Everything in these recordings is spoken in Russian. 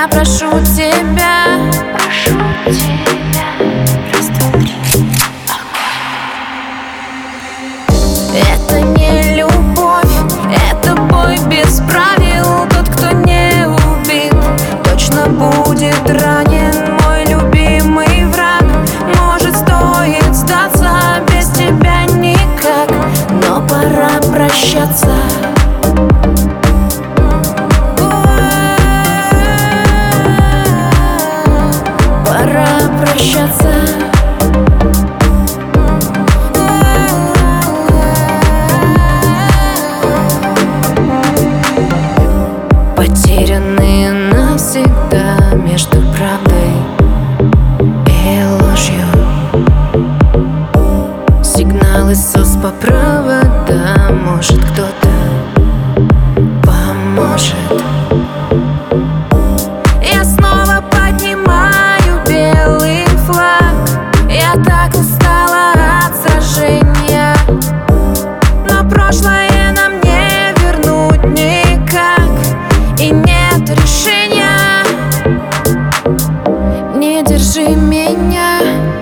Я прошу тебя, раз, два, три. Это не любовь, это бой без правил. Тот, кто не убит, точно будет ранен. Мой любимый враг, может, стоит сдаться, без тебя никак, но пора прощаться. Пора прощаться. Потерянные навсегда между правдой и ложью. Сигналы СОС по проводам. Может, кто-то поможет. Я снова поднимаю белый флаг. Я так устала от сражения, но прошлое нам не вернуть никак. И нет решения. Не держи меня,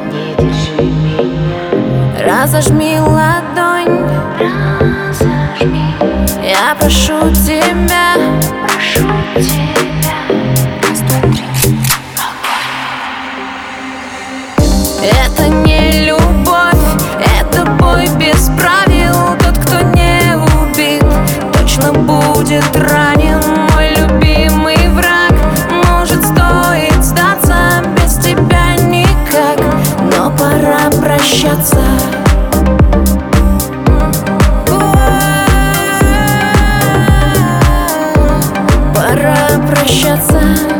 разожми ладонь. Я прошу тебя, раз, два, три. Это не любовь, это бой без правил. Тот, кто не убит, точно будет ранен. Мой любимый враг, может, стоит сдаться, без тебя никак, но пора прощаться. Пора прощаться.